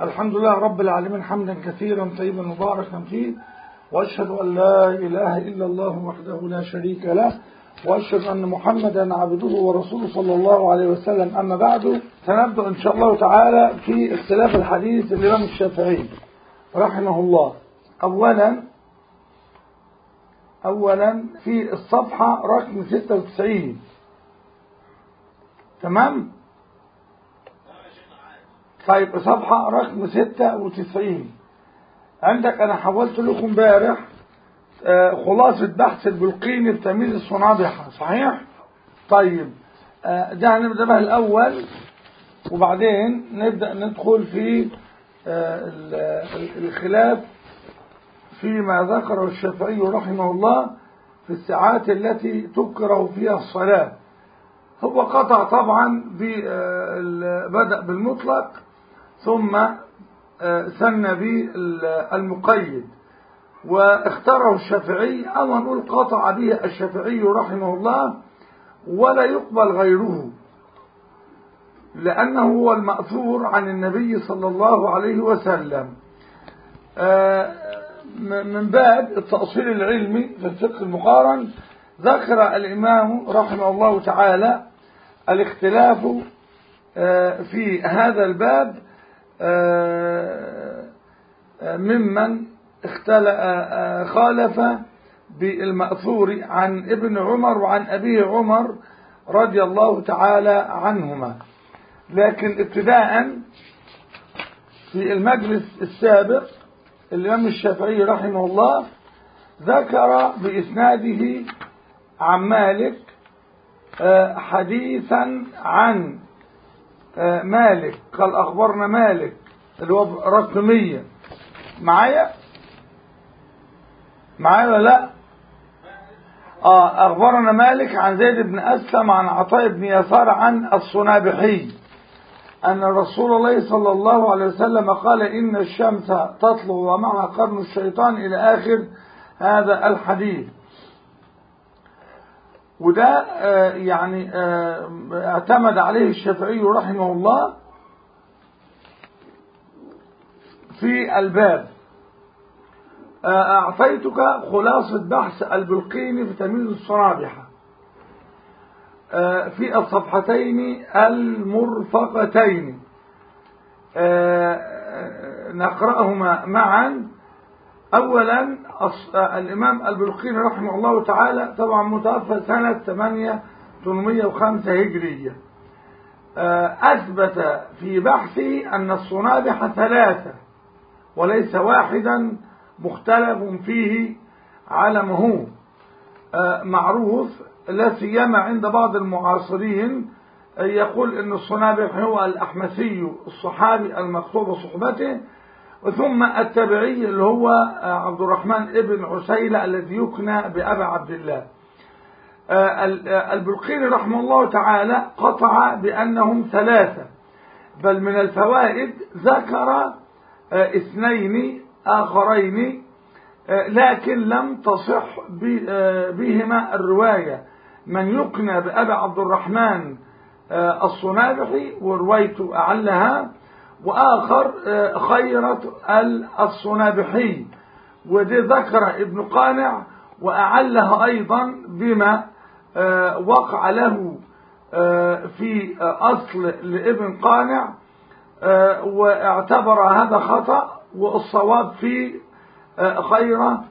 الحمد لله رب العالمين حمدا كثيرا طيبا مباركا فيه، وأشهد أن لا إله إلا الله وحده لا شريك له، وأشهد أن محمدا عبده ورسوله صلى الله عليه وسلم. أما بعد، سنبدأ إن شاء الله تعالى في اختلاف الحديث الإمام الشافعي رحمه الله. أولا في الصفحة رقم 96. تمام؟ طيب صفحة رقم 96 عندك. أنا حولت لكم امبارح خلاصة بحث البلقيني في تمييز الصنابحة، صحيح؟ طيب ده هنبدأ بها الأول، وبعدين نبدأ ندخل في الخلاف فيما ذكره الشافعي رحمه الله في الساعات التي تكره فيها الصلاة. هو قطع طبعا بدأ بالمطلق ثم سن بالمقيد، واختاره الشافعي، أو نقول قطع به الشافعي رحمه الله، ولا يقبل غيره، لأنه هو المأثور عن النبي صلى الله عليه وسلم. من باب التأصيل العلمي في الفقه المقارن، ذكر الإمام رحمه الله تعالى الاختلاف في هذا الباب ممن خالف بالمأثور عن ابن عمر وعن أبيه عمر رضي الله تعالى عنهما. لكن ابتداء في المجلس السابق الإمام الشافعي رحمه الله ذكر بإسناده عن مالك حديثا عن مالك، قال أخبرنا مالك اللي هو رقم 100. معايا ولا لا؟ أخبرنا مالك عن زيد بن أسلم عن عطاء بن يسار عن الصنابحي أن رسول الله صلى الله عليه وسلم قال إن الشمس تطلع ومعها قرن الشيطان إلى آخر هذا الحديث. وده يعني اعتمد عليه الشافعي رحمه الله في الباب. أعطيتك خلاصة بحث البلقيني في تمييز الصنابحة في الصفحتين المرفقتين، نقرأهما معا. أولا الإمام البلقيني رحمه الله تعالى طبعا متوفى سنة 805 هجرية، أثبت في بحثه أن الصنابح 3 وليس واحدا مختلف فيه على ما هو معروف، لا سيما عند بعض المعاصرين يقول أن الصنابح هو الأحمسي الصحابي المكتوب صحبته، ثم التابعي اللي هو عبد الرحمن ابن عسيلة الذي يكنى بأبي عبد الله. البلقيني رحمه الله تعالى قطع بأنهم 3، بل من الفوائد ذكر 2 آخرين لكن لم تصح بهما الرواية، من يكنى بأبي عبد الرحمن الصنابحي وروايته أعلها، وآخر خيرة الصنابحي، ودي ذكر ابن قانع وأعلها أيضا بما وقع له في أصل لابن قانع، واعتبر هذا خطأ، والصواب في خيرة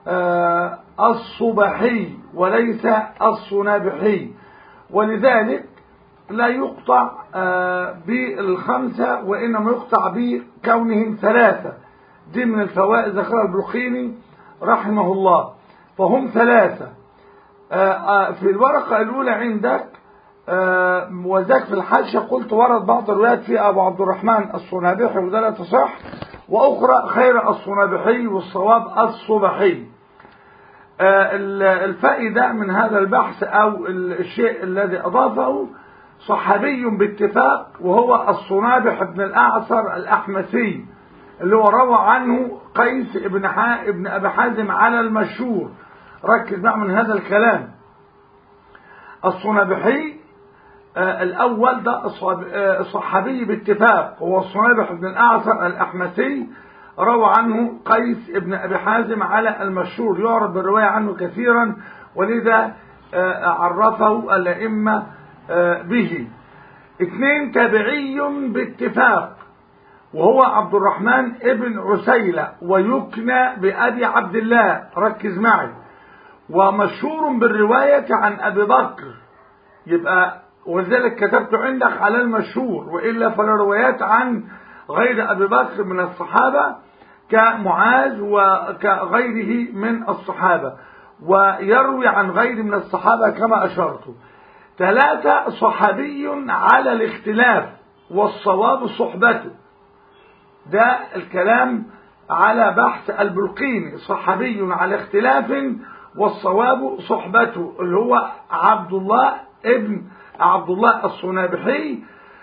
الصبحي وليس الصنابحي، ولذلك لا يقطع بال5 وإنما يقطع بكونهم 3. دي من الفوائد ذكرها البلقيني رحمه الله، فهم 3. في الورقة الأولى عندك وذاك في الحاشية قلت ورد بعض الروايات في أبو عبد الرحمن الصنابحي وده لا تصح، وأخرى خير الصنابحي والصواب الصبحي. الفائدة من هذا البحث أو الشيء الذي أضافه صحابي باتفاق، وهو الصنابح بن الأعصر الأحمسي اللي هو روى عنه قيس ابن أبي حازم على المشهور. ركز بقى من هذا الكلام. الصنابحي الأول ده صحابي باتفاق، هو الصنابح بن الأعثر الأحمسي، روى عنه قيس بن أبي حازم على المشهور، يعرف بالرواية عنه كثيرا، ولذا عرفه الأئمة به. 2 تابعي باتفاق، وهو عبد الرحمن ابن عسيلة، ويكنى بأبي عبد الله، ركز معي، ومشهور بالرواية عن أبي بكر، يبقى ولذلك كتبت عندك على المشهور، وإلا فلا روايات عن غير أبي بكر من الصحابة كمعاذ وكغيره من الصحابة، ويروي عن غير من الصحابة كما أشرت. 3 صحابي على الاختلاف، والصواب صحبته، ده الكلام على بحث البلقيني، صحابي على اختلاف والصواب صحبته، اللي هو عبد الله ابن عبد الله الصنابحي،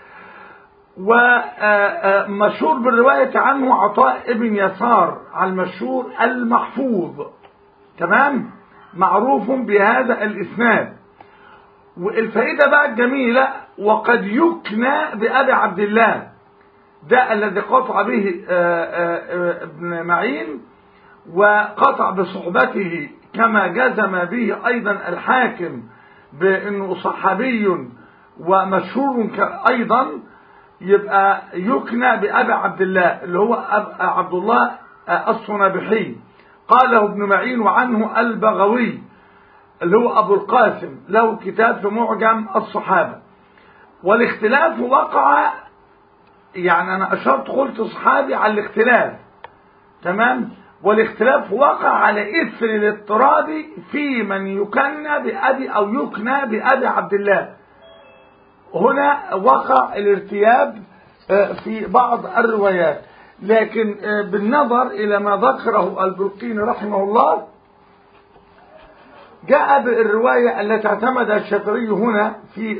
ومشهور بالرواية عنه عطاء ابن يسار على المشهور المحفوظ، تمام، معروف بهذا الإسناد. والفائدة بقى الجميلة، وقد يكنى بأبي عبد الله، ده الذي قطع به ابن معين، وقطع بصحبته كما جزم به أيضا الحاكم بأنه صحابي ومشهور أيضا، يبقى يكنى بأبي عبد الله اللي هو عبد الله الصنابحي. قاله ابن معين وعنه البغوي اللي هو أبو القاسم، له كتاب في معجم الصحابة. والاختلاف وقع، يعني أنا أشرت قلت صحابي على الاختلاف، تمام، والاختلاف وقع على إثر الاضطراب في من يكنى بأبي أو يكنى بأبي عبد الله. هنا وقع الارتياب في بعض الروايات، لكن بالنظر إلى ما ذكره البلقيني رحمه الله، جاء بالرواية التي اعتمدها الشافعي هنا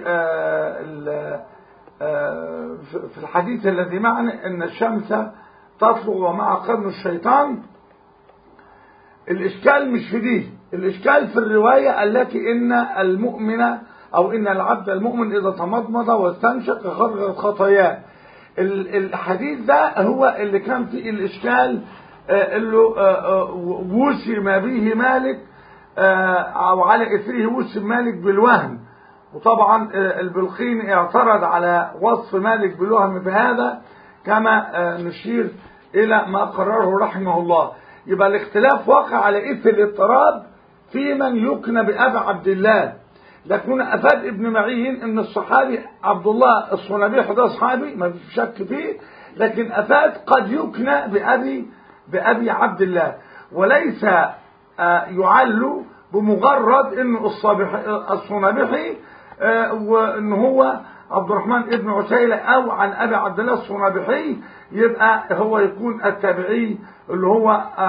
في الحديث الذي معنا، أن الشمس تطلع ومع قرن الشيطان. الإشكال مش في دي، الإشكال في الرواية التي إن المؤمن أو إن العبد المؤمن إذا تمضمض واستنشق خرجت خطاياه. الحديث ده هو اللي كان فيه الإشكال، اللي وسم به مالك، أو على إثره وسم مالك بالوهم. وطبعا البلقيني اعترض على وصف مالك بالوهم بهذا، كما نشير إلى ما قرره رحمه الله. يبقى الاختلاف وقع على إثر الاضطراب في من يكنى بأبي عبد الله. لكن أفاد ابن معين أن الصحابي عبد الله الصنابحي ده صحابي ما فيش شك فيه، لكن أفاد قد يكنى بأبي عبد الله، وليس يعل بمجرد أنه الصنابحي وأن هو عبد الرحمن ابن عسيلة أو عن أبي عبد الله الصنابحي يبقى هو يكون التابعي اللي هو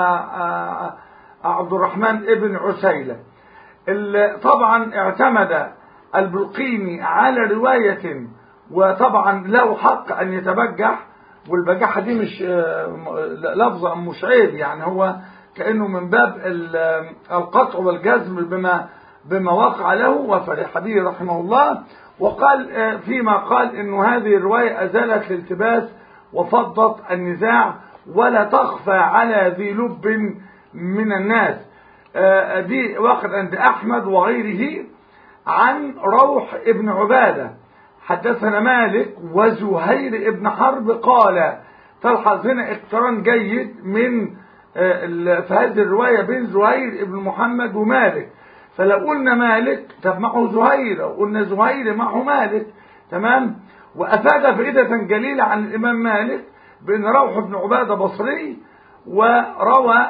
عبد الرحمن ابن عسيلة. طبعا اعتمد البلقيني على رواية، وطبعا له حق أن يتبجح، والبجاحة دي مش لفظة مش عيب، يعني هو كأنه من باب القطع والجزم بما وقع له وفرح به رحمه الله. وقال فيما قال إنه هذه الرواية أزالت الالتباس وفضت النزاع ولا تخفى على ذي لب من الناس. دي وقت عند أحمد وغيره عن روح ابن عبادة حدثنا مالك وزهير ابن حرب قال. تلحظ هنا اقتران جيد من في هذه الرواية بين زهير ابن محمد ومالك. فلو قلنا مالك طب معه زهير، وقلنا زهير معه مالك، تمام. وأفاد فائدة جليلة عن الإمام مالك بأن روح ابن عبادة بصري، وروى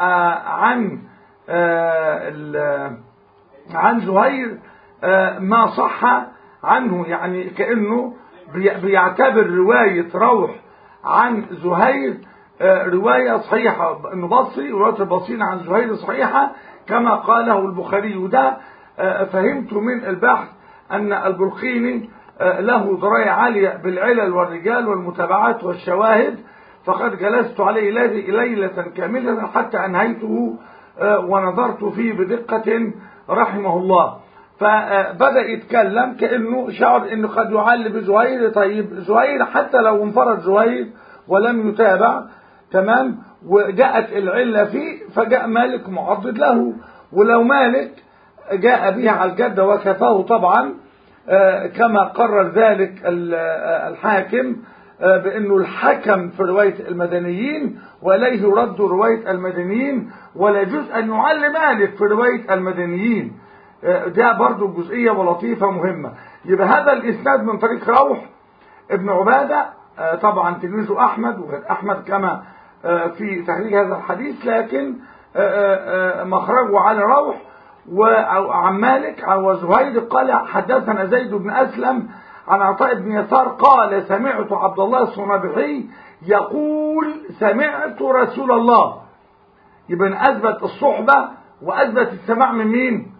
عن زهير ما صح عنه، يعني كأنه بيعتبر رواية روح عن زهير رواية صحيحة، انه بصري، ورواية البصريين عن زهير صحيحة كما قاله البخاري. وده فهمت من البحث ان البلقيني له دراية عالية بالعلل والرجال والمتابعات والشواهد، فقد جلست عليه ليلة كاملة حتى أنهيته ونظرت فيه بدقة رحمه الله. فبدأ يتكلم كأنه شعر انه قد يعل بزهير. طيب زهير حتى لو انفرد زهير ولم يتابع تمام وجاءت العلة فيه فجاء مالك معضد له، ولو مالك جاء به على الجدة وكفاه طبعا كما قرر ذلك الحاكم بأنه الحكم في رواية المدنيين وإليه يرد رواية المدنيين، ولا يجوز أن يعل مالك في رواية المدنيين. ده برضو جزئية ولطيفة مهمة. يبقى هذا الإسناد من طريق روح ابن عبادة طبعا تلميذه أحمد، وغير أحمد كما في تخريج هذا الحديث، لكن مخرجه على روح وعن مالك وزهير قال حدثنا زيد بن أسلم عن عطاء بن يسار قال سمعت عبد الله الصنابحي يقول سمعت رسول الله. يبقى أثبت الصحبة وأثبت السماع من مين؟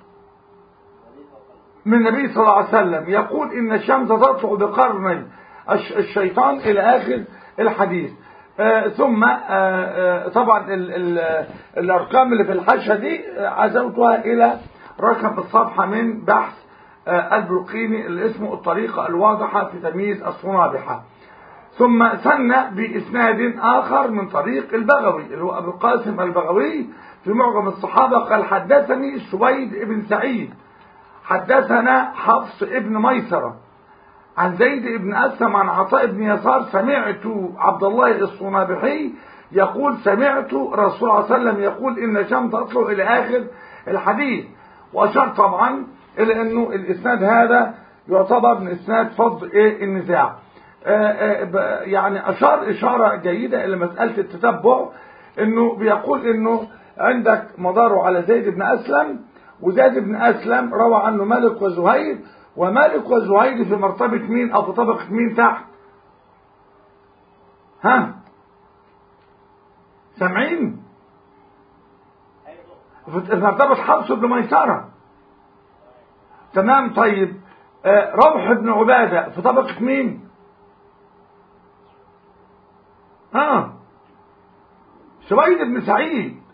من النبي صلى الله عليه وسلم يقول إن الشمس تطلع بقرني الشيطان إلى آخر الحديث. ثم طبعا الأرقام اللي في الحاشية دي عزوتها إلى رقم الصفحة من بحث البلقيني اللي اسمه الطريقة الواضحة في تمييز الصنابحة. ثم سن بإسناد آخر من طريق البغوي اللي هو أبو القاسم البغوي في معجم الصحابة قال حدثني سويد بن سعيد حدثنا حفص ابن ميسرة عن زيد بن أسلم عن عطاء بن يسار سمعت عبد الله الصنابحي يقول سمعت رسول الله صلى الله عليه وسلم يقول إن الشمس تطلع إلى آخر الحديث. وأشار طبعا إلى أنه الإسناد هذا يعتبر من إسناد فض النزاع. يعني أشار إشارة جيدة إلى مسألة التتبع، أنه بيقول أنه عندك مداره على زيد بن أسلم، وزيد بن أسلم روى عنه مالك وزهير، ومالك وزهير في مرتبة مين أو في طبقة مين تحت؟ ها سامعين؟ في مرتبة حفص بن ميسرة. تمام. طيب روح بن عبادة في طبقة مين؟ سويد بن سعيد.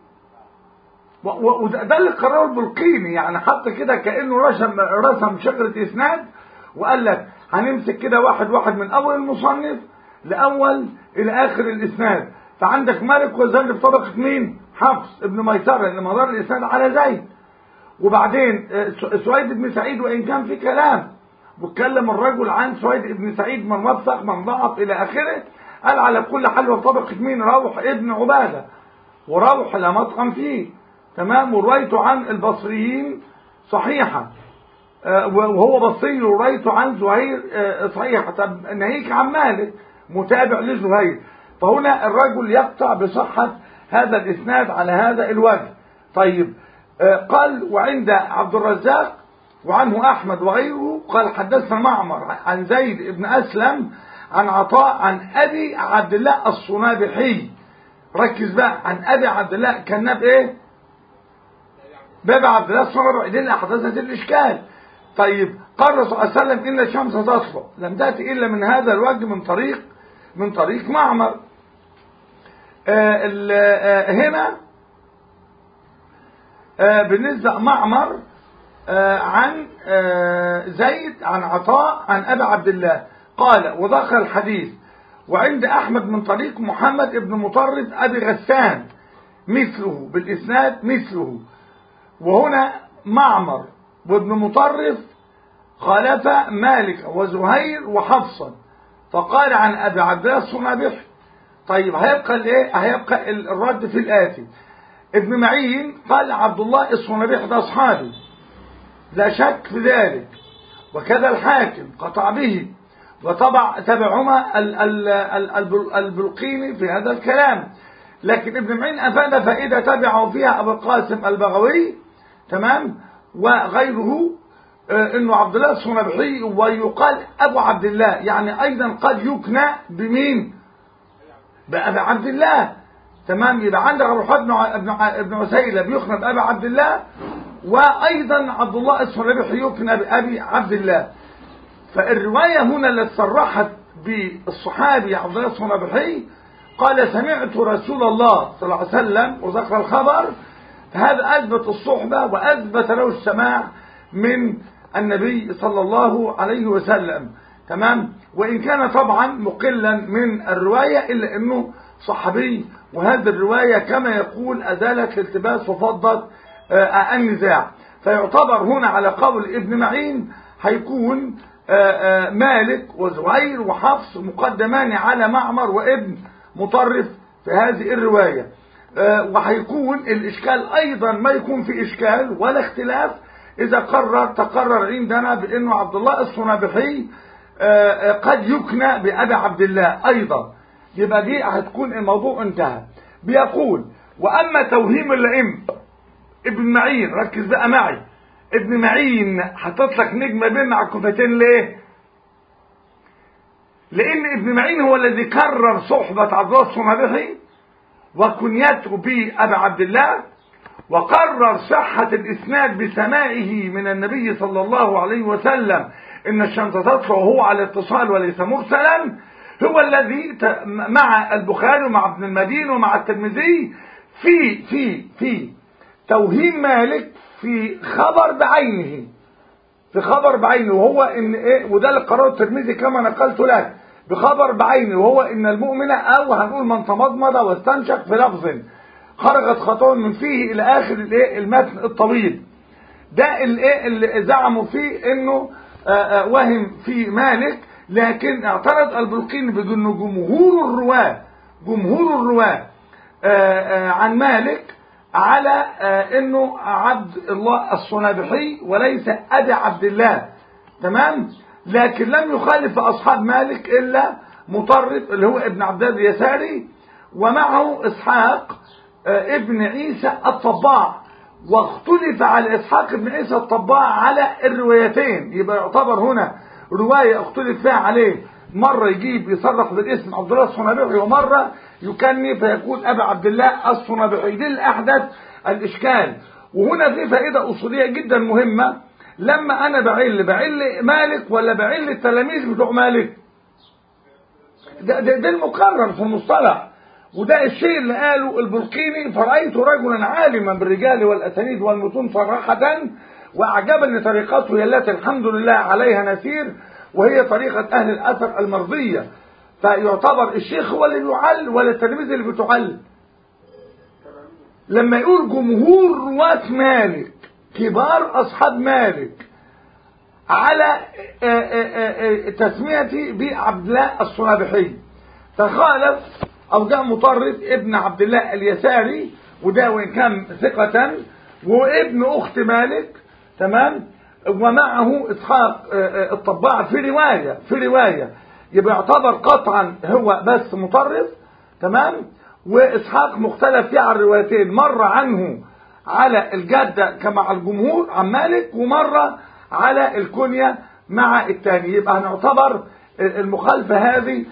وده اللي قرره البلقيني، يعني حتى كده كأنه رسم شجرة إسناد وقال لك هنمسك كده واحد واحد من أول المصنف لأول إلى آخر الإسناد. فعندك مالك وزهير في طبقة مين؟ حفص ابن ميسرة اللي مدار الإسناد على زيد. وبعدين سويد بن سعيد وإن كان في كلام واتكلم الرجل عن سويد بن سعيد من وثق من ضعف إلى آخره، قال على كل حال في طبقة مين؟ روح ابن عبادة، وروح لا مطعم فيه تمام. وروايته عن البصريين صحيحة، وهو بصري وروايته عن زهير صحيحة. طب ناهيك عن مالك متابع لزهير، فهنا الرجل يقطع بصحة هذا الإسناد على هذا الوجه. طيب قال وعند عبد الرزاق وعنه أحمد وغيره قال حدثنا معمر عن زيد بن أسلم عن عطاء عن أبي عبد الله الصنابحي. ركز بقى، عن أبي عبد الله كان بإيه؟ باب عبد الله الصنابحي. دي اللي حدثت الإشكال. طيب قال الرسول صلى الله عليه وسلم إن الشمس تطلع، لم تأتي إلا من هذا الوجه من طريق معمر. هنا بالنسبة معمر عن زيد عن عطاء عن أبي عبد الله قال وذكر الحديث. وعند أحمد من طريق محمد ابن مطرف أبي غسان مثله بالإسناد مثله. وهنا معمر وابن مطرف خالف مالك وزهير وحفصا فقال عن أبي عبد الله الصنابحي. طيب هيبقى الايه؟ هيبقى الرد في الآتي. ابن معين قال عبد الله الصنابحي ده أصحابي لا شك في ذلك، وكذا الحاكم قطع به تبعهما البلقيني في هذا الكلام. لكن ابن معين أفاد فائدة تبعه فيها أبو القاسم البغوي تمام وغيره انه عبد الله الصنابحي ويقال ابو عبد الله، يعني ايضا قد يكنى بمين؟ بأبي عبد الله. تمام. يبقى عندك ابن عسيلة بيكنى بأبي عبد الله، وايضا عبد الله الصنابحي يكنى بأبي عبد الله. فالرواية هنا التي صرحت بالصحابي عبد الله الصنابحي قال سمعت رسول الله صلى الله عليه وسلم وذكر الخبر، فهذا أثبت الصحبة وأثبت له السماع من النبي صلى الله عليه وسلم. تمام. وإن كان طبعا مقلا من الرواية إلا أنه صحابي، وهذه الرواية كما يقول أزالت الالتباس وفضت النزاع. فيعتبر هنا على قول ابن معين هيكون مالك وزهير وحفص مقدمان على معمر وابن مطرف في هذه الرواية. وهيكون الإشكال أيضا ما يكون في إشكال ولا اختلاف إذا تقرر عندنا بأنه عبد الله الصنابحي قد يكنى بأبي عبد الله أيضا، يبقى دي هتكون الموضوع انتهى. بيقول وأما توهيم الأئمة ابن معين، ركز بقى معي، ابن معين حطت لك نجمة بين مع الكفتين ليه؟ لأن ابن معين هو الذي كرر صحبة عبد الله الصنابحي وكنيته بأبي عبد الله، وقرر صحة الإسناد بسماعه من النبي صلى الله عليه وسلم إن الشمس تطلع وهو على اتصال وليس مرسلا. هو الذي مع البخاري ومع ابن المدين ومع الترمذي في توهيم مالك في خبر بعينه، وهو ان ايه، وده اللي قرره الترمذي كما نقلت لك بخبر بعينه، وهو ان المؤمن او هنقول من تمضمض واستنشق في لفظ خرجت خطوه من فيه الى اخر الايه المتن الطويل. ده الايه اللي زعموا فيه انه وهم في مالك، لكن اعترض البلقيني بأن جمهور الرواه عن مالك على انه عبد الله الصنابحي وليس ابي عبد الله. تمام. لكن لم يخالف اصحاب مالك الا مطرف اللي هو ابن عبد الله اليساري، ومعه اسحاق ابن عيسى الطباع، واختلف على اسحاق ابن عيسى الطباع على الروايتين. يبقى يعتبر هنا رواية اختلف فيها عليه، مرة يجيب يصرح بالاسم عبد الله الصنابحي ومرة يكني فيكون أبي عبد الله الصنابحي. دي الأحدث الإشكال. وهنا في فائدة أصولية جدا مهمة، لما أنا بعل مالك ولا بعل التلاميذ بتوع مالك، ده المقرر في المصطلح، وده الشيء اللي قاله البلقيني: فرأيت رجلا عالما بالرجال والأسانيد والمتون صراحة، وأعجبني طريقته هي التي الحمد لله عليها نسير، وهي طريقة أهل الأثر المرضية. فيعتبر الشيخ هو اللي بيعل ولا التلميذ اللي بتعل؟ لما يقول جمهور رواة مالك كبار أصحاب مالك على تسميتي بعبد الله الصنابحي، فخالف أو جاء مطرف ابن عبد الله اليساري، وده وإن كان ثقة وابن أخت مالك، تمام، ومعه إسحاق الطباع في رواية يبقى يعتبر قطعا هو بس مطرف، تمام. وإسحاق مختلف فيه على الروايتين، مرة عنه على الجدة كمع الجمهور عن مالك، ومرة على الكنية مع الثاني. يبقى هنعتبر المخالفة هذه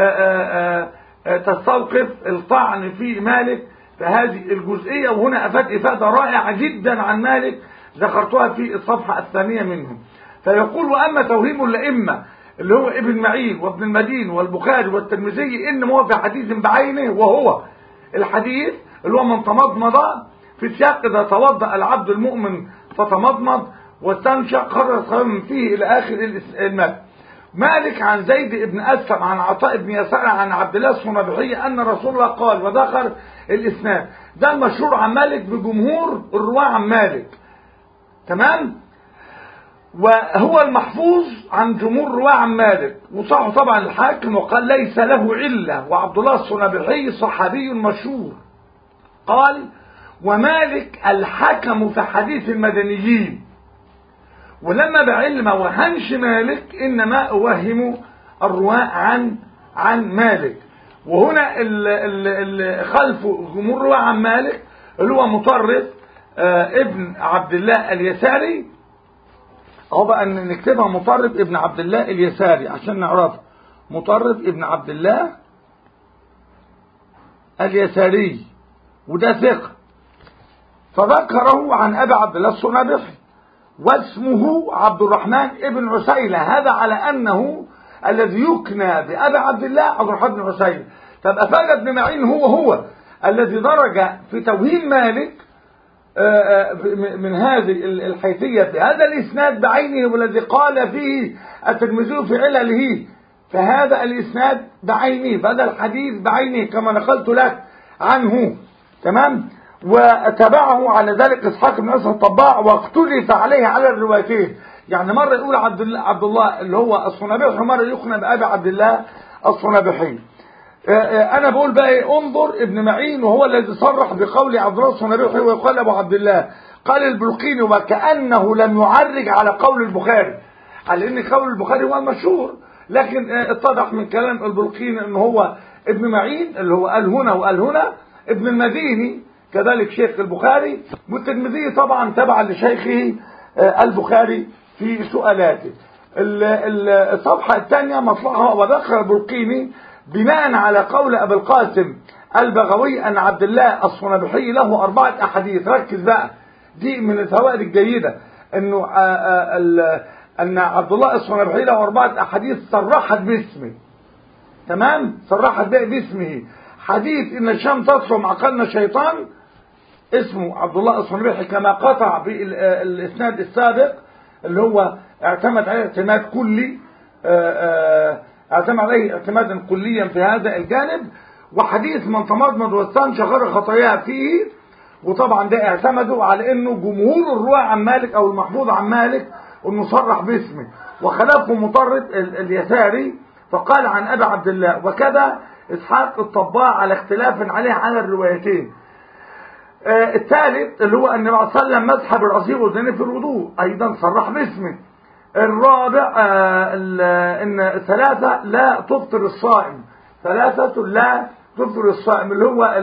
تستوقف الطعن في مالك في هذه الجزئية. وهنا إفادة رائعة جدا عن مالك ذكرتها في الصفحة الثانية منهم. فيقول: وأما توهيم الأئمة اللي هو ابن معين وابن المدين والبخاري والترمذي إنما هو في حديث بعينه، وهو الحديث اللي هو من تمضمض في السياق إذا توضأ العبد المؤمن فتمضمض واستنشق خرج خير فيه إلى آخر المتن. مالك عن زيد بن أسلم عن عطاء بن يسار عن عبد الله الصنابحي أن رسول الله قال، وذكر الإسناد. ده المشهور عن مالك بجمهور الرواة عن مالك، تمام. وهو المحفوظ عن جمهور الرواة عن مالك، وصحه طبعا الحاكم وقال ليس له علة، وعبد الله الصنابحي صحابي مشهور. قال: ومالك الحكم في حديث المدنيين، ولما بعلم وهنش مالك إنما أوهم الرواة عن مالك. وهنا خلف جمهور الرواة عن مالك اللي هو مطرف ابن عبد الله اليساري، اهو بقى نكتبها مطرف ابن عبد الله اليساري عشان نعرفها. مطرف ابن عبد الله اليساري، وده ثقة. فذكره عن أبي عبد الله الصنابحي، واسمه عبد الرحمن ابن عسيلة، هذا على أنه الذي يكنى بأبي عبد الله عبد الرحمن بن عسيلة. طب أفاد ابن معين هو الذي درج في توهيم مالك من هذه الحيثية في هذا الإسناد بعينه، والذي قال فيه الترمذي في علله، فهذا الإسناد بعينه، فهذا الحديث بعينه كما نقلت لك عنه. تمام. وتبعه على ذلك إسحاق بن أسد الطباع، واختلف عليه على الروايتين. يعني مرة يقول عبد الله اللي هو الصنابحي، ومرة يقنى بأبي عبد الله الصنابحي. انا بقول بقى ايه، انظر ابن معين وهو الذي صرح بقول عبد الله الصنابحي ويقال ابو عبد الله. قال البلقيني وكأنه لم يعرج على قول البخاري، على ان قول البخاري هو المشهور، لكن اتضح من كلام البلقيني ان هو ابن معين اللي هو قال هنا وقال هنا، ابن المديني كذلك شيخ البخاري، والترمذي طبعا تبعا لشيخه البخاري في سؤالاته. الصفحة الثانية مطلعها وذكر البلقيني بناء على قول أبي القاسم البغوي أن عبد الله الصنابحي له 4 أحاديث. ركز بقى، دي من الفوائد الجيدة، أنه أن عبد الله الصنابحي له 4 أحاديث صرحت باسمه. تمام، صرحت باسمه. حديث إن الشام تصفى مع قرن الشيطان اسمه عبد الله الصنابحي كما قطع بالإسناد السابق اللي هو اعتمد عليه اعتماد كلي، اعتمد عليه اعتمادا كليا في هذا الجانب. وحديث من تمضمض واستنشق غير خطاياه فيه، وطبعا ده اعتمدوا على انه جمهور الرواة عن مالك او المحفوظ عن مالك انه صرح باسمه، وخلافه مطرد اليساري فقال عن ابي عبد الله، وكذا اسحاق الطباع على اختلاف عليه على الروايتين. الثالث اللي هو ان النبي صلى الله عليه وسلم مسح براسه واذنيه في الوضوء، ايضا صرح باسمه. الرابع ان 3 لا تفطر الصائم، 3 لا تفطر الصائم اللي هو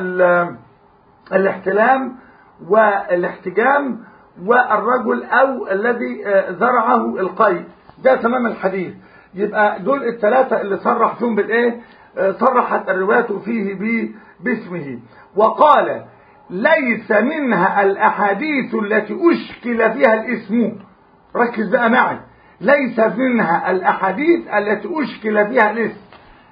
الاحتلام والاحتجام والرجل او الذي زرعه القيد، ده تمام الحديث. يبقى دول ال3 اللي صرح فيهم بالايه، صرحت الروايات فيه باسمه. وقال ليس منها الاحاديث التي اشكل فيها الاسم. ركز بقى معي، ليس منها الاحاديث التي اشكل فيها الاسم،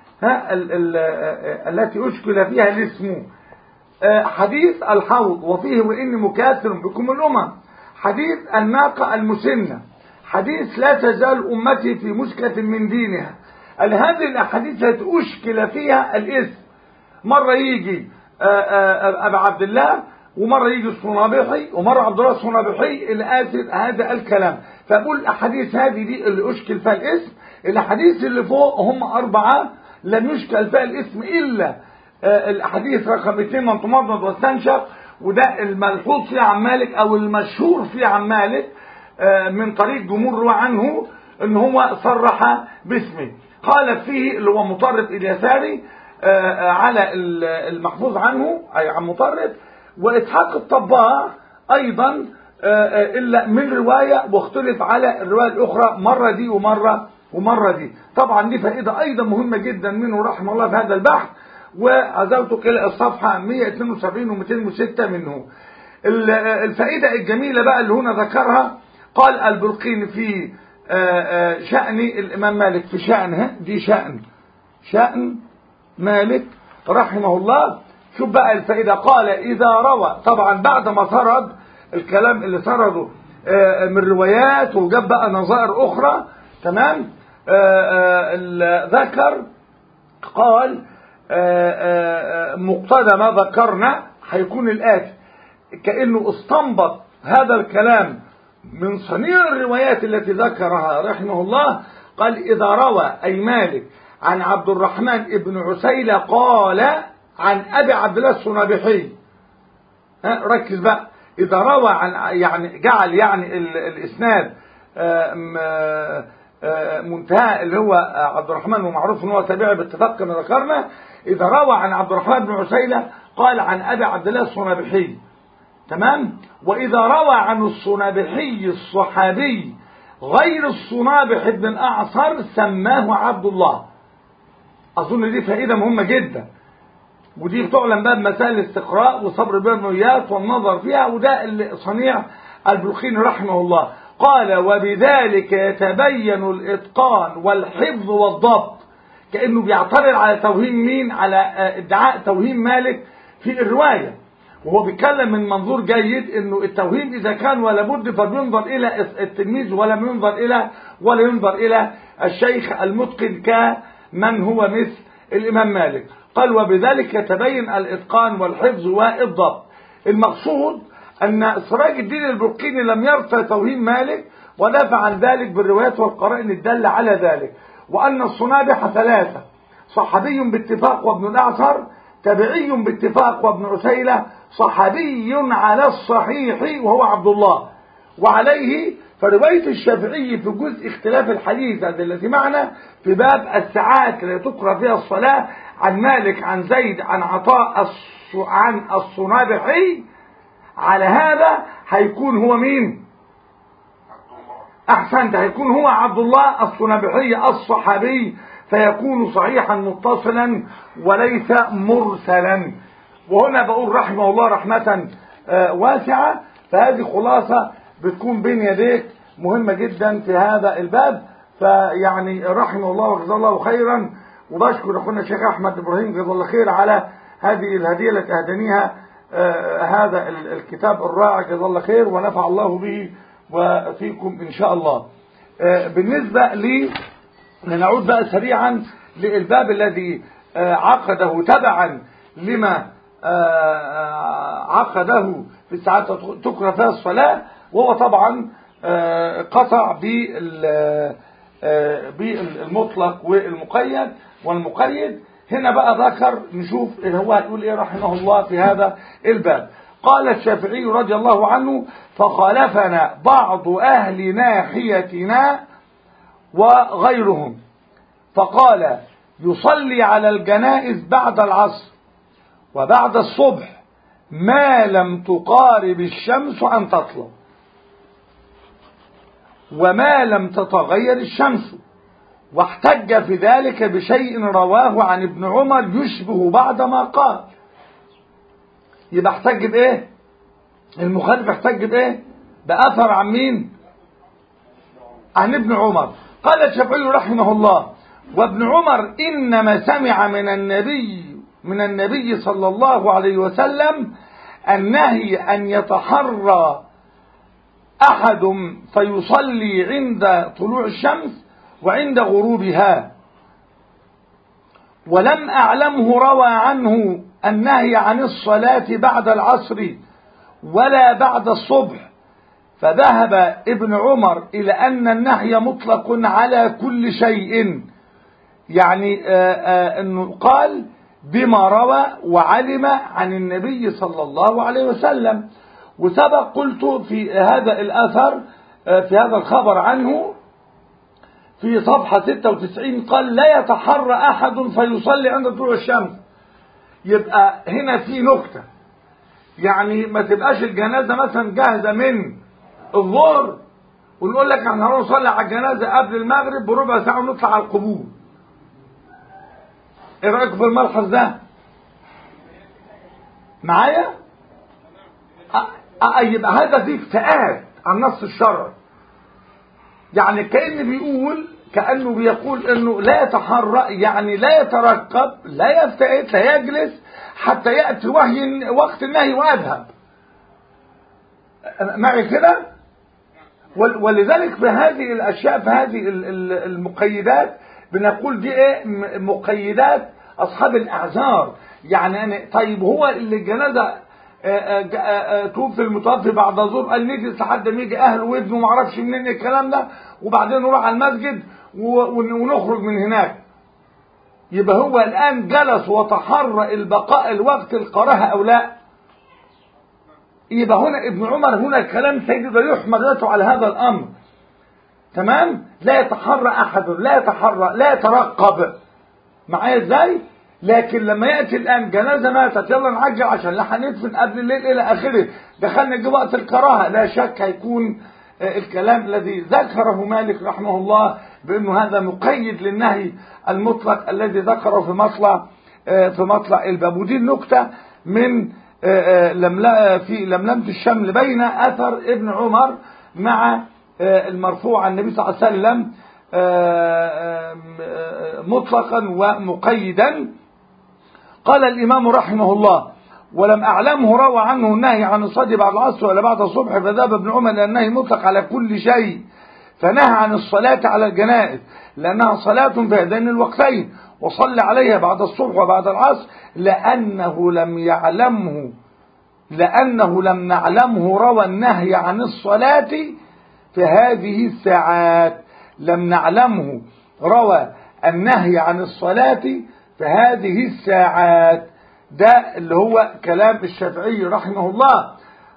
التي اشكل فيها الاسم. حديث الحوض وفيه واني مكاثر بكم الامم، حديث الناقه المسنه، حديث لا تزال امتي في مشكله من دينها. هذه الاحاديث التي اشكل فيها الاسم، مره يجي ابو عبد الله، ومره يجي الصنابحي، ومره عبد الله الصنابحي الاسد. هذا الكلام، فبقول الاحاديث هذه دي اللي اشكل فيها الاسم. الاحاديث اللي فوق هم 4 لم يشكل فيها الاسم الا الاحاديث رقم 2 من تمضمض واستنشق، وده الملحوظ فيه عن مالك او المشهور فيه عن مالك من طريق جمهور روى عنه ان هو صرح باسمه. قال فيه اللي هو مطرف اليساري على المحفوظ عنه اي عن مطرف. واسحاق الطباع ايضا الا من روايه، واختلف على الروايه الاخرى، مره دي ومره دي. طبعا دي فائده ايضا مهمه جدا منه رحمه الله في هذا البحث، وعزوتك الى الصفحه 172 و206 منه. الفائده الجميله بقى اللي هنا ذكرها، قال البلقيني في شأن الامام مالك، في شأنه دي شأن مالك رحمه الله. شوف بقى الفائدة، قال إذا روى، طبعا بعد ما سرد الكلام اللي سرده من روايات وجاب بقى نظائر أخرى، تمام، ذكر قال مقتضى ما ذكرنا هيكون الآتي، كأنه استنبط هذا الكلام من صنيع الروايات التي ذكرها رحمه الله. قال إذا روى أي مالك عن عبد الرحمن ابن عسيلة قال عن أبي عبد الله الصنابحي، ركز بقى، إذا روى عن يعني جعل يعني الإسناد منتهى اللي هو عبد الرحمن، ومعروف ان هو تابعي باتفاق كما ذكرنا. إذا روى عن عبد الرحمن بن عسيلة قال عن أبي عبد الله الصنابحي، تمام. وإذا روى عن الصنابحي الصحابي غير الصنابح بن الأعصر سماه عبد الله. أظن دي فائدة مهمة جدا، ودي بتعلم بقى بمسائل الاستقراء وصبر بالنيات والنظر فيها، وده اللي صنيع البلقيني رحمه الله. قال وبذلك يتبين الإتقان والحفظ والضبط، كأنه بيعترض على توهيم مين، على ادعاء توهيم مالك في الرواية. وهو بيتكلم من منظور جيد انه التوهيم اذا كان ولا بد فبينظر الى التلميذ ولا ينظر الى الشيخ المتقن كمن هو مثل الامام مالك. قال وبذلك يتبين الاتقان والحفظ والضبط. المقصود ان سراج الدين البرقيني لم يرفع توهيم مالك ودافع عن ذلك بالروايات والقرائن الدالة على ذلك، وان الصنابح ثلاثة: صحابي باتفاق وابن الاعثر، تابعي باتفاق وابن عسيلة، صحابي على الصحيح وهو عبد الله. وعليه فرواية الشافعي في جزء اختلاف الحديث التي معنا في باب الساعات التي تقرأ فيها الصلاة عن مالك عن زيد عن عطاء عن الصنابحي، على هذا هيكون هو مين؟ احسنت، هيكون هو عبد الله الصنابحي الصحابي، فيكون صحيحا متصلا وليس مرسلا. وهنا بقول رحمه الله رحمة واسعة. فهذه خلاصة بتكون بين يديك مهمة جدا في هذا الباب. فيعني رحمه الله وجزاه الله خيرا. وبشكر اخونا الشيخ احمد ابراهيم جزاه الله خير على هذه الهدية التي اهدانيها هذا الكتاب الرائع جزاه الله خير، ونفع الله به وفيكم ان شاء الله. بالنسبة لي نعود بقى سريعا للباب الذي عقده تبعا لما عقده في الساعات تقرأ فيها الصلاة، وهو طبعا قطع بالمطلق والمقيد والمقيد. هنا بقى ذكر نشوف هو هيقول ايه رحمه الله في هذا الباب. قال الشافعي رضي الله عنه: فخالفنا بعض أهل ناحيتنا وغيرهم، فقال: يصلي على الجنائز بعد العصر وبعد الصبح ما لم تقارب الشمس أن تطلع وما لم تتغير الشمس، واحتج في ذلك بشيء رواه عن ابن عمر يشبه بعد ما قال. يبقى احتج بايه؟ المخالف احتج بايه؟ بأثر عن مين؟ عن ابن عمر. قال الشافعي رحمه الله: وابن عمر إنما سمع من النبي صلى الله عليه وسلم النهي أن يتحرى أحد فيصلي عند طلوع الشمس وعند غروبها، ولم أعلمه روى عنه النهي عن الصلاة بعد العصر ولا بعد الصبح. فذهب ابن عمر إلى أن النهي مطلق على كل شيء، يعني أنه قال بما روى وعلم عن النبي صلى الله عليه وسلم. وسبق قلت في هذا الأثر في هذا الخبر عنه في صفحة 96 قال: لا يتحرى أحد فيصلي عند طلوع الشمس. يبقى هنا في نكتة، يعني ما تبقاش الجنازة مثلا جاهزة من الظهر ونقول لك احنا هنروح نصلي على الجنازة قبل المغرب بربع ساعة ونطلع على القبور. ايه رأيك في الملحظ ده؟ معايا؟ يبقى هذا فيه اجتهاد عن نص الشرع. يعني كأنه بيقول انه لا يتحرى، يعني لا يترقب، لا يفتئت، لا يجلس حتى يأتي وقت النهي وأذهب. معي كده؟ ولذلك في هذه الأشياء، في هذه المقيدات بنقول دي ايه؟ مقيدات أصحاب الأعذار. يعني أنا طيب هو اللي الجنازة توفي المتوفي بعد الظهر قال نجلس لحد ما يجي أهله وابنه ما اعرفش منين الكلام ده، وبعدين نروح على المسجد ونخرج من هناك. يبقى هو الآن جلس وتحرى البقاء الوقت الكراهة أو لا؟ يبقى هنا ابن عمر هنا الكلام سيدنا يحمد ذاته على هذا الأمر. تمام؟ لا يتحرى أحد، لا يتحرى، لا يترقب. معايا ازاي؟ لكن لما يأتي الآن جنازة ماتت يلا نعجل عشان لا هندفن قبل الليل إلى آخره، دخلنا جه وقت الكراهة، لا شك هيكون الكلام الذي ذكره مالك رحمه الله بأنه هذا مقيد للنهي المطلق الذي ذكره في مطلع الباب. ودي النكتة من في لملمة الشمل بين أثر ابن عمر مع المرفوع عن النبي صلى الله عليه وسلم مطلقا ومقيدا. قال الإمام رحمه الله: ولم أعلمه روى عنه النهي عن الصلاة بعد العصر ولا بعد الصبح، فذهب ابن عمر إلى النهي مطلق على كل شيء، فنهى عن الصلاة على الجنائز لأنها صلاة في هذين الوقتين، وصلى عليها بعد الصبح وبعد العصر لأنه لم نعلمه روى النهي عن الصلاة في هذه الساعات. لم نعلمه روى النهي عن الصلاة في هذه الساعات. ده اللي هو كلام الشافعي رحمه الله.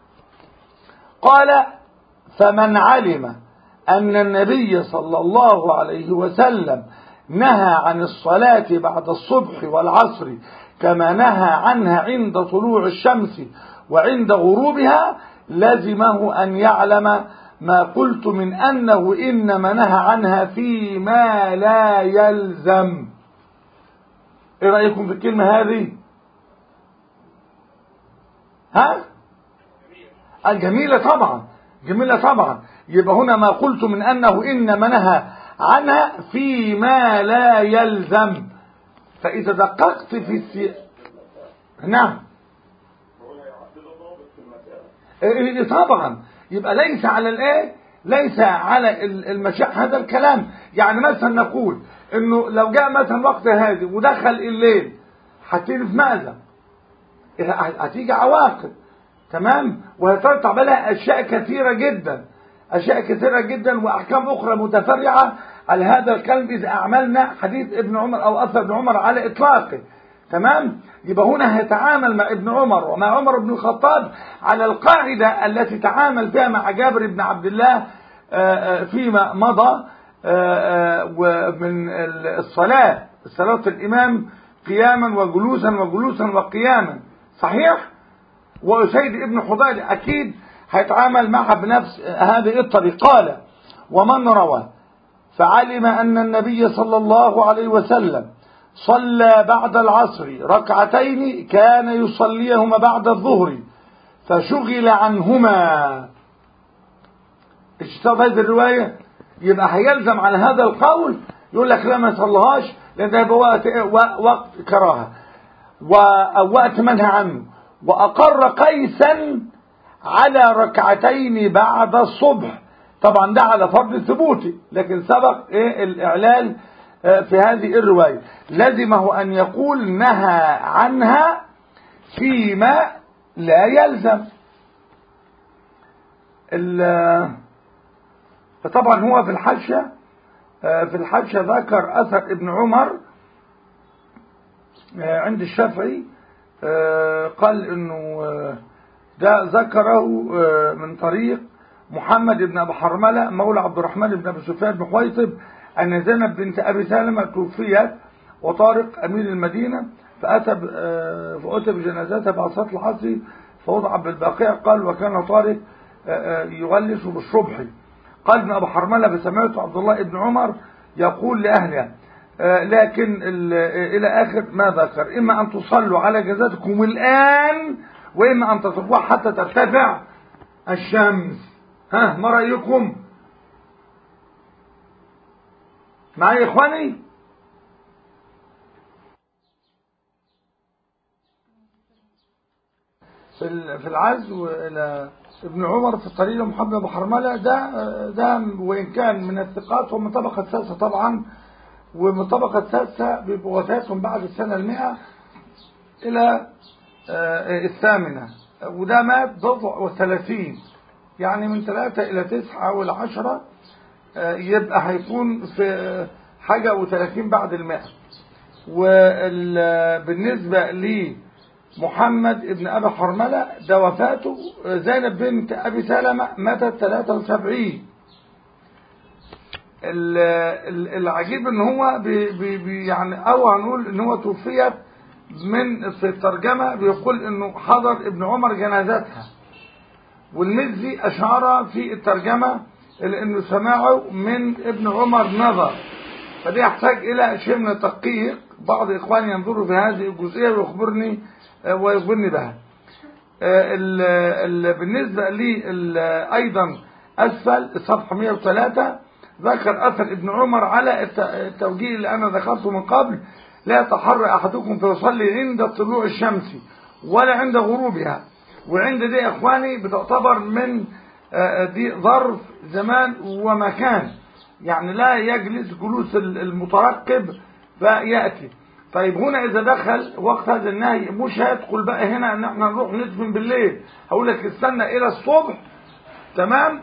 قال: فمن علم أن النبي صلى الله عليه وسلم نهى عن الصلاة بعد الصبح والعصر كما نهى عنها عند طلوع الشمس وعند غروبها، لزمه أن يعلم ما قلت من أنه إنما نهى عنها فيما لا يلزم. إيه رأيكم في الكلمة هذه؟ الجميلة طبعا، جميلة طبعا. يبقى هنا ما قلت من أنه إنما نهى عنها فيما لا يلزم. فإذا دققت في نعم طبعا، يبقى ليس على الايه، ليس على المشاء هذا الكلام. يعني مثلا نقول انه لو جاء مثلا وقت هادي ودخل الليل هتيجي في ماذا؟ هتيجي عواقب، تمام، وهترتب عليها اشياء كثيره جدا، اشياء كثيره جدا واحكام اخرى متفرعه على هذا الكلام اذا اعملنا حديث ابن عمر او اثر ابن عمر على اطلاقه. تمام. يبقى هنا هيتعامل مع ابن عمر ومع عمر بن الخطاب على القاعدة التي تعامل فيها مع جابر بن عبد الله فيما مضى، ومن الصلاة الإمام قياما وجلوسا وقياما، صحيح. وأسيد ابن حضير أكيد هيتعامل معها بنفس هذه الطريقة. قال: ومن روى فعلم أن النبي صلى الله عليه وسلم صلى بعد العصر ركعتين كان يصليهما بعد الظهر فشغل عنهما. اشترط هذه الرواية، يبقى هيلزم على هذا القول يقول لك لا ما يصليهاش لأن ده وقت كراهة أو وقت منهى عنه. وأقر قيسا على ركعتين بعد الصبح، طبعا ده على فرض ثبوتي، لكن سبق الإعلال في هذه الرواية. لزمه أن يقول نهى عنها فيما لا يلزم. فطبعا هو في الحاشية ذكر أثر ابن عمر عند الشافعي، قال انه ده ذكره من طريق محمد بن ابي حرملة مولى عبد الرحمن بن ابي سفيان بن حويطب ان زينب بنت ابي سلمة توفيت وطارق امير المدينة فاتى بجنازتها بعد صلاة العصر فوضع بالبقيع. قال: وكان طارق يغلس بالصبح. قال ابن ابي حرملة: فسمعت عبد الله بن عمر يقول لاهلها، لكن الى اخر ما ذكر، اما ان تصلوا على جنازتكم الان واما ان تتركوها حتى ترتفع الشمس. ما رايكم معايا يا اخواني؟ في العزو الى ابن عمر في الطريق محمد بن حرملة، ده وان كان من الثقات ومن طبقة سادسة طبعا، ومن طبقة السادسة بوفاتهم بعد السنة 100 إلى 8، وده مات بضع 30، يعني من 3 إلى 9 أو إلى 10، يبقى هيكون في حاجة و30 بعد 100. وبالنسبة لمحمد ابن أبي حرملة ده وفاته زينب بنت أبي سلمة ماتت 73. العجيب ان هو يعني او هنقول ان هو توفيت في الترجمة بيقول انه حضر ابن عمر جنازتها، والمزي اشار في الترجمة انه سمعه من ابن عمر نظر، فدي يحتاج الى شيء من التدقيق. بعض اخواني ينظروا في هذه الجزئية ويخبرني بها. بالنسبة لي ايضا اسفل الصفحة 103 ذكر أثر ابن عمر على التوجيه اللي أنا ذكرته من قبل: لا يتحرى أحدكم فيصلي عند طلوع الشمس ولا عند غروبها. وعند دي يا اخواني بتعتبر من دي ظرف زمان ومكان، يعني لا يجلس جلوس المترقب فيأتي. طيب هنا اذا دخل وقت هذا النهي مش هيدخل بقى هنا ان احنا نروح ندفن بالليل، هقول لك استنى الى الصبح، تمام،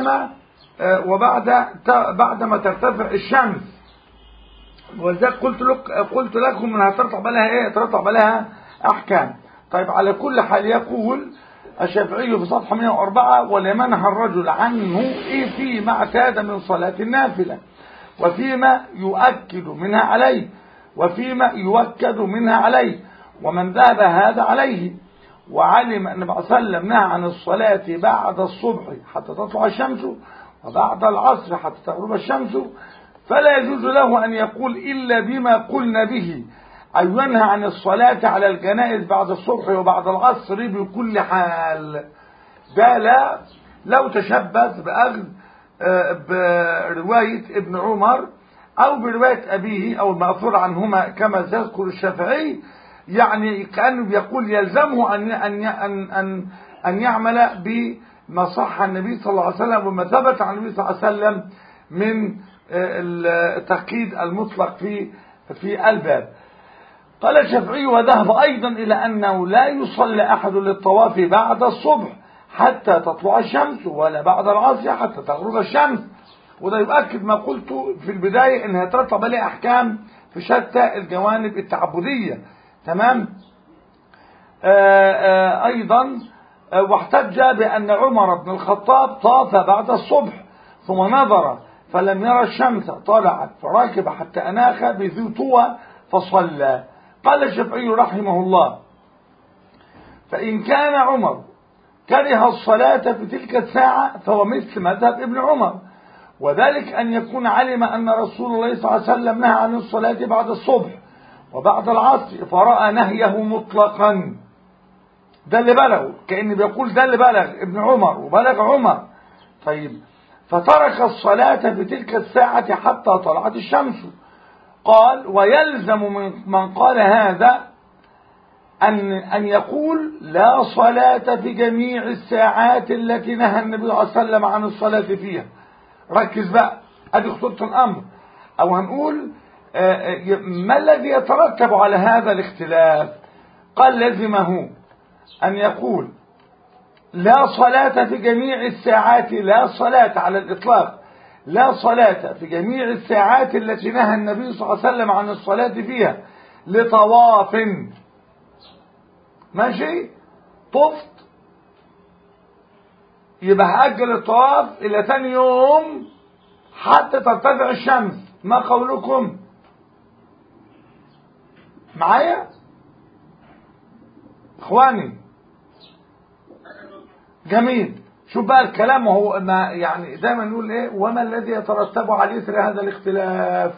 بعدما ترتفع الشمس. ولذلك قلت لكم انها ترتب لها ايه؟ ترتب لها احكام. طيب على كل حال يقول الشافعي في صفحه 104: ولمنع الرجل عنه إيه فيما اعتاد من صلاة النافلة، وفيما يؤكد منها عليه، وفيما يوكد منها عليه، ومن ذهب هذا عليه، وعلم أن النبي صلى الله عليه وسلم نهى عن الصلاة بعد الصبح حتى تطلع الشمس، وبعد العصر حتى تغرب الشمس، فلا يجوز له أن يقول إلا بما قلنا به، أي ينهى عن الصلاة على الجنائز بعد الصبح وبعد العصر بكل حال. ده لو تشبث بأخذ برواية ابن عمر أو برواية أبيه أو المأثور عنهما كما يذكر الشافعي، يعني كأنه بيقول يلزمه أن يعمل بما صح النبي صلى الله عليه وسلم وما ثبت عن النبي صلى الله عليه وسلم من التقييد المطلق في الباب. قال الشافعي: وذهب أيضا إلى أنه لا يصلي أحد للطواف بعد الصبح حتى تطلع الشمس، ولا بعد العصر حتى تغرب الشمس. وده يؤكد ما قلت في البداية انها ترتب عليه احكام في شتى الجوانب التعبدية، تمام. ايضا واحتج بان عمر بن الخطاب طاف بعد الصبح ثم نظر فلم يرى الشمس طلعت فركب حتى اناخ بذي طوى فصلى. قال الشافعي رحمه الله: فان كان عمر كره الصلاة في تلك الساعة فهو مثل مذهب ابن عمر، وذلك أن يكون علم أن رسول الله صلى الله عليه وسلم نهى عن الصلاة بعد الصبح وبعد العصر فرأى نهيه مطلقا. ده اللي بلغه، كأن بيقول ده اللي بلغ ابن عمر وبلغ عمر. طيب فترك الصلاة في تلك الساعة حتى طلعت الشمس. قال: ويلزم من قال هذا أن يقول لا صلاة في جميع الساعات التي نهى النبي صلى الله عليه وسلم عن الصلاة فيها. ركز بقى، ادي خطورة الامر. او هنقول ما الذي يترتب على هذا الاختلاف؟ قال: لزمه ان يقول لا صلاة في جميع الساعات، لا صلاة على الاطلاق، لا صلاة في جميع الساعات التي نهى النبي صلى الله عليه وسلم عن الصلاة فيها لطواف. ماشي، طفت يبقى هأجل الطواف الى ثاني يوم حتى ترتفع الشمس. ما قولكم؟ معايا اخواني؟ جميل. شوف بقى الكلام، وهو ما يعني دايما نقول ايه: وما الذي يترتب على اثر هذا الاختلاف؟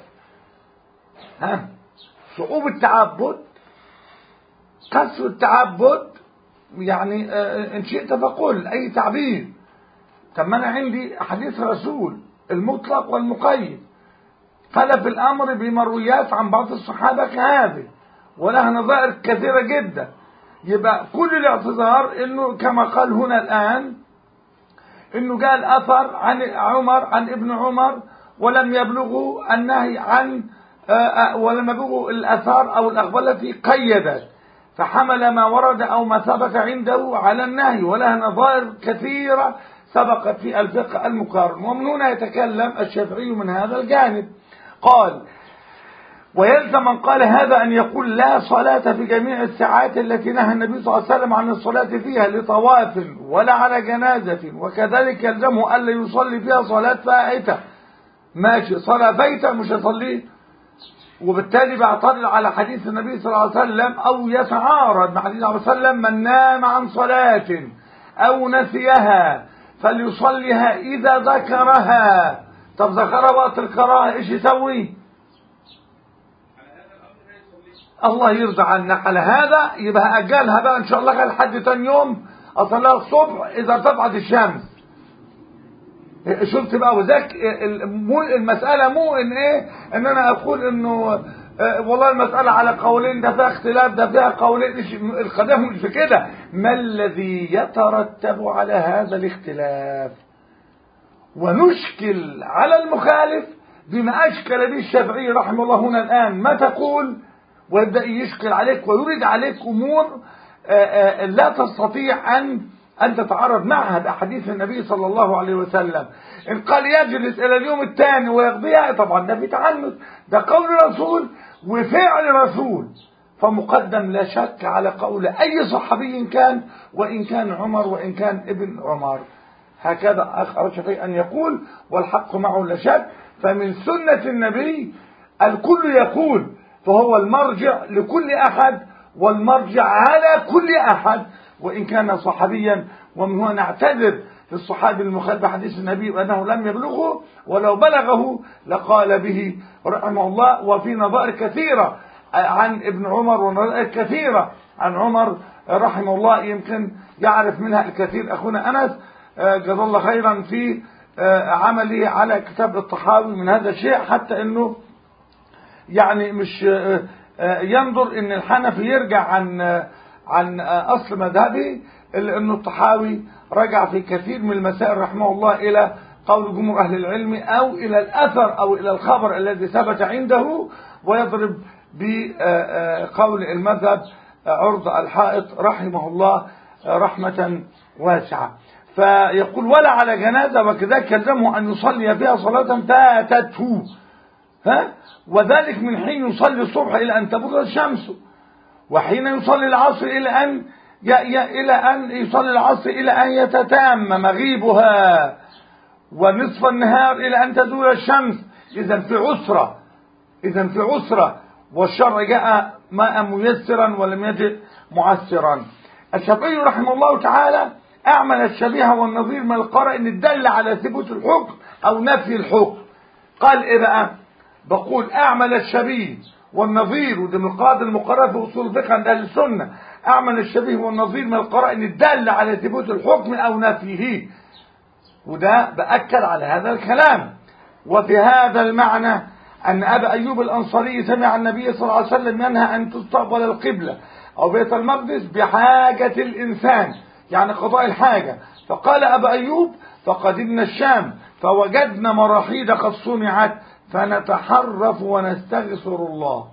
صعوبة التعبد، كسر التعبد، يعني ان شئت فقل اي تعبير. طب ما انا عندي حديث رسول المطلق والمقيد، خلف الامر بمرويات عن بعض الصحابه كهذه ولها نظائر كثيره جدا. يبقى كل الاعتذار انه كما قال هنا الان انه جاء الاثر عن عمر عن ابن عمر ولم يبلغوا النهي عن ولم يبلغوا الاثار او الاخبار التي قيدت، فحمل ما ورد او ما ثبت عنده على النهي، ولها نظائر كثيره سبقت في الفقه المقارن. ومن هنا يتكلم الشافعي من هذا الجانب. قال: ويلزم من قال هذا أن يقول لا صلاة في جميع الساعات التي نهى النبي صلى الله عليه وسلم عن الصلاة فيها لطواف ولا على جنازة، وكذلك يلزمه ألا يصلي فيها صلاة فائتة. ماشي، صلاة فايتة مش يصليه، وبالتالي بيعترض على حديث النبي صلى الله عليه وسلم أو يتعارض مع حديث النبي صلى الله عليه وسلم: من نام عن صلاة أو نسيها فليصليها إذا ذكرها. طب ذكرها وقت الكراهة إيش يسوي؟ الله يرضى عنك على هذا. يبقى أجلها بقى إن شاء الله لحد تاني يوم أصليها الصبح إذا ارتفعت الشمس. شفت بقى؟ وذاك المسألة مو إن إيه إن أنا أقول إنه والله المسألة على قولين، ده فيها اختلاف، ده فيها قولين. الخلاف مش في كده، ما الذي يترتب على هذا الاختلاف؟ ونشكل على المخالف بما أشكل به الشافعي رحمه الله هنا الآن. ما تقول؟ ويبدأ يشكل عليك ويريد عليك أمور لا تستطيع أن تتعرض معها بأحاديث النبي صلى الله عليه وسلم. إن قال يجلس إلى اليوم الثاني ويقضيها، طبعا ده في تعنت، ده قول رسول وفعل رسول، فمقدم لا شك على قول أي صحابي كان، وإن كان عمر وإن كان ابن عمر. هكذا أخر الشافعي أن يقول، والحق معه لا شك. فمن سنة النبي الكل يقول، فهو المرجع لكل أحد والمرجع على كل أحد وإن كان صحابيا. ومن هنا نعتذر للصحابي المخالف حديث النبي وأنه لم يبلغه، ولو بلغه لقال به رحمه الله. وفي نظائر كثيرة عن ابن عمر ونظائر كثيرة عن عمر رحمه الله، يمكن يعرف منها الكثير أخونا أنس جزا الله خيرا في عمله على كتاب الطحاوي من هذا الشيء، حتى انه يعني مش ينظر ان الحنفي يرجع عن اصل مذهبه، الا انه الطحاوي رجع في كثير من المسائل رحمه الله الى قول جمهور اهل العلم او الى الاثر او الى الخبر الذي ثبت عنده، ويضرب بقول المذهب عرض الحائط رحمه الله رحمة واسعة. فيقول ولا على جنازة وكذلك يلزمه أن يصلي بها صلاة فاتته، وذلك من حين يصلي الصبح إلى أن تبرز الشمس، وحين يصلي العصر إلى أن يصلي العصر إلى أن يتتام مغيبها، ونصف النهار إلى أن تزول الشمس. إذا في عسرة، والشرع جاء ماء ميسرا ولم يجئ معسرا. الشافعي رحمه الله تعالى أعمل الشبيه والنظير من القرائن الدالة على ثبوت الحكم أو نفي الحكم. قال إيه بقى؟ بقول أعمل الشبيه والنظير، وده من القاعدة المقررة في أصول الفقه عند أهل السنة، أعمل الشبيه والنظير من القرائن الدالة على ثبوت الحكم أو نفيه، وده بأكد على هذا الكلام. وفي هذا المعنى أن أبا أيوب الأنصاري سمع النبي صلى الله عليه وسلم ينهى أن تستقبل القبلة أو بيت المقدس بحاجة الإنسان، يعني قضاء الحاجة. فقال أبا أيوب فقدمنا الشام فوجدنا مراحيض قد صنعت فنتحرف ونستغفر الله.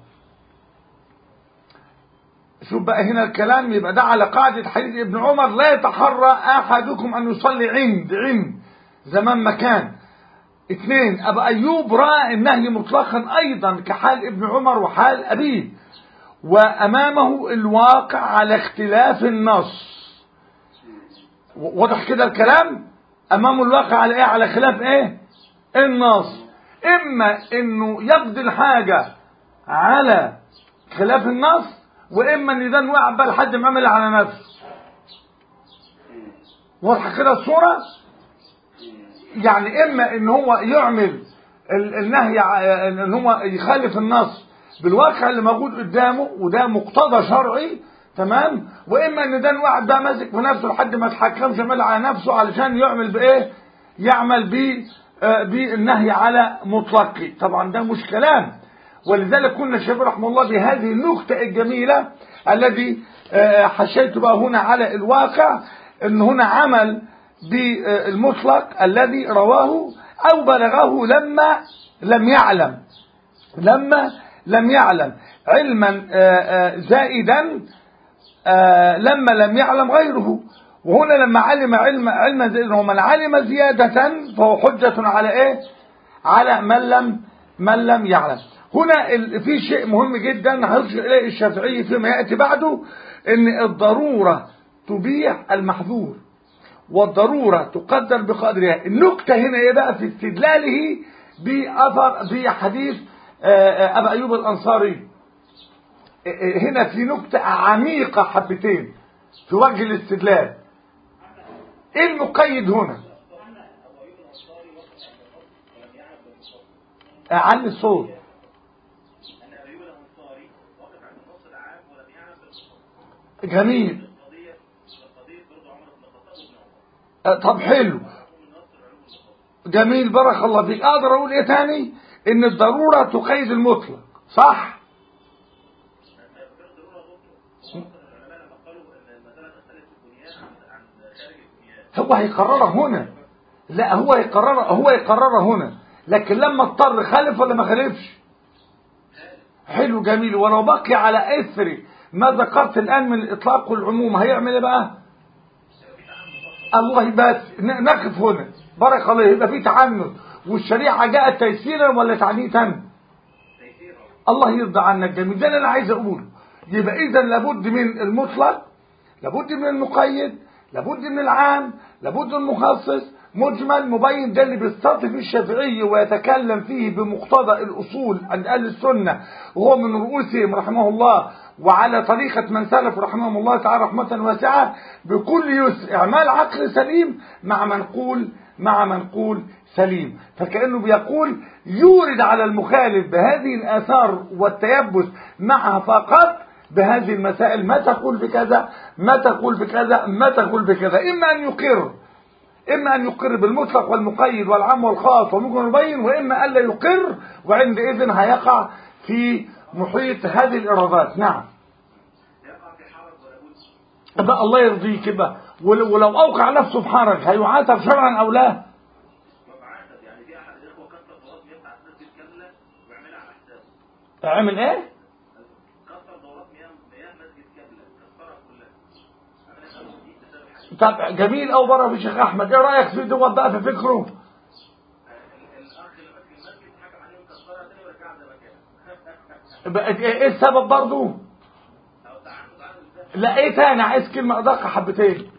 شوف بقى هنا الكلام، يبقى ده على قاعدة حديث ابن عمر لا يتحرى أحدكم أن يصلي عند زمان مكان. 2 أبا أيوب رأى النهي مطلقا أيضا كحال ابن عمر وحال أبيه، وأمامه الواقع على اختلاف النص. واضح كده الكلام؟ أمامه الواقع على إيه؟ على خلاف إيه؟ النص. إما إنه يقضي الحاجة على خلاف النص، وإما إن ده وقع بقى لحد ما عمل على نفسه. واضح كده الصورة؟ يعني إما إن هو يعمل النهي، إن هو يخالف النص بالواقع اللي موجود قدامه وده مقتضى شرعي، تمام، واما ان ده واحد بقى ماسك في نفسه لحد ما يتحكمش يعمل على نفسه علشان يعمل بايه؟ يعمل بالنهي على مطلقه. طبعا ده مش كلام. ولذلك كنا الشافعي رحمه الله بهذه النكته الجميله الذي حشيت بقى هنا على الواقع، ان هنا عمل بالمطلق الذي رواه او بلغه لما لم يعلم علما زائدا لما لم يعلم غيره. وهنا لما علم علما زائدا، ومن علم زيادة فهو حجة على ايه؟ على من لم يعلم. هنا في شيء مهم جدا هيرجع اليه الشافعي فيما يأتي بعده، ان الضرورة تبيح المحظور والضرورة تقدر بقدرها. النكتة هنا ايه بقى في استدلاله بحديث أبا أيوب الأنصاري؟ هنا في نكتة عميقة حبتين في وجه الاستدلال. ايه المقيد هنا؟ علي الصوت. جميل. طب حلو جميل بارك الله فيك. اقدر اقول ايه تاني؟ ان الضرورة تقيد المطلق، صح؟ هو هيقررها هنا، لا هو يقررها هنا، لكن لما اضطر خالف ولا ما خالفش؟ حلو جميل. ولو بقي على اثر ما ذكرت الان من الاطلاق والعموم هيعمل ايه بقى؟ الله بس نقف هنا بارك الله، يبقى في تعنت، والشريعه جاءت تيسيرا ولا تعنيتا؟ الله يرضى عنك جميل. ده اللي انا عايز اقوله. يبقى اذا لابد من المطلق، لابد من المقيد، لابد من العام، لابد من المخصص، مجمل مبين. ده اللي بيستطيع فيه الشافعي ويتكلم فيه بمقتضى الاصول عند اهل السنه، وهو من رؤوسهم رحمه الله، وعلى طريقه من سلف رحمهم الله تعالى رحمه واسعه، بكل يسر. اعمال عقل سليم مع منقول سليم. فكأنه بيقول يورد على المخالف بهذه الآثار والتيبس معها فقط بهذه المسائل، ما تقول بكذا، ما تقول بكذا، ما تقول بكذا. إما أن يقر بالمطلق والمقيد والعام والخاص وممكن يبين، وإما ألا يقر، وعندئذ هيقع في محيط هذه الإرادات. نعم بقى الله يرضيك بقى. ولو أوقع نفسه في حرج هيعاتب شرعا أو لا؟ اعمل ايه؟ كسر دورات مياه مسجد كامله، كسرها كلها. طب جميل قوي بره في شيخ احمد، ايه رايك في دوت بقى في فكره؟ الاخ اللي ماسك المسجد حكم عليه وكسرها تاني ورجعها زي ما كانت. ايه السبب برضه؟ لا ايه تاني؟ عايز كلمه ادق حبتين.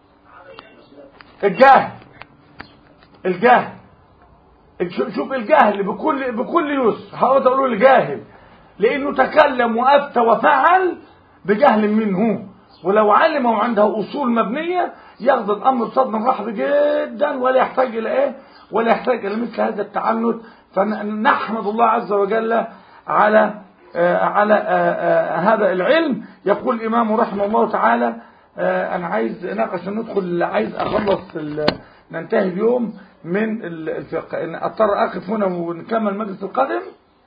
الجهل. شوف الجهل بكل يسر هقعد اقول الجاهل، لانه تكلم وافتى وفعل بجهل منه، ولو علم وعنده اصول مبنيه ياخذ الامر بصدر رحب جدا، ولا يحتاج الى ايه؟ ولا يحتاج الى مثل هذا التعنت. فنحمد الله عز وجل على هذا العلم. يقول الامام رحمه الله تعالى، انا عايز عشان ندخل، عايز اخلص ننتهي اليوم من الفقه، ان اضطر اقف هنا ونكمل المجلس القادم.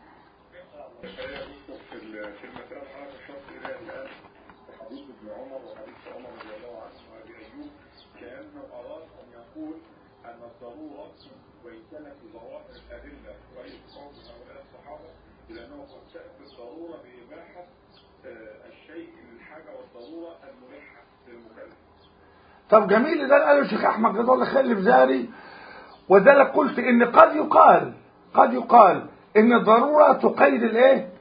طب جميل، ده قاله الشيخ احمد جزاه الله خير الفزاري. وذلك قلت ان قد يقال ان الضروره تقيد الايه؟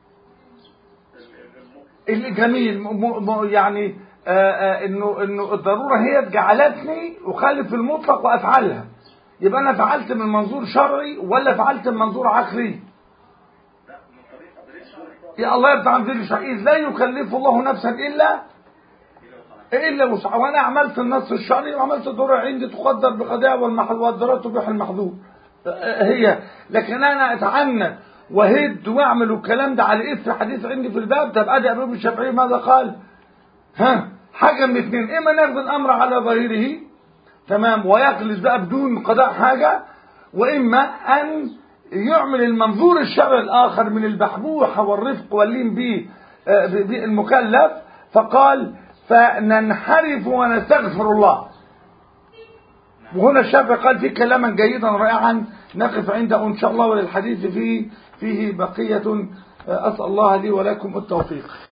الجميل يعني انه الضروره هي جعلتني اخالف المطلق وافعلها. يبقى انا فعلت من منظور شرعي ولا فعلت من منظور عقلي؟ يا الله يرضى عن ذلك شرعي، لا يكلف الله نفسا الا وسعها. وانا عملت النص الشرعي وعملت الضروره عندي تقدر بقضاء والضرورات تبيح المحظور هي. لكن انا اتعنت وهد واعمل الكلام ده على اثر حديث عندي في الباب. طب ادي ابو الشافعي ماذا قال؟ حاجه من اثنين، اما ناخذ الامر على ظاهره تمام ويخلص بقى بدون قضاء حاجه، واما ان يعمل المنظور الشرعي الاخر من البحبوحه والرفق واللين به المكلف. فقال فننحرف ونستغفر الله. وهنا الشافعي قال فيه كلاما جيدا رائعا نقف عنده ان شاء الله، وللحديث فيه بقيه. اسال الله لي ولكم التوفيق.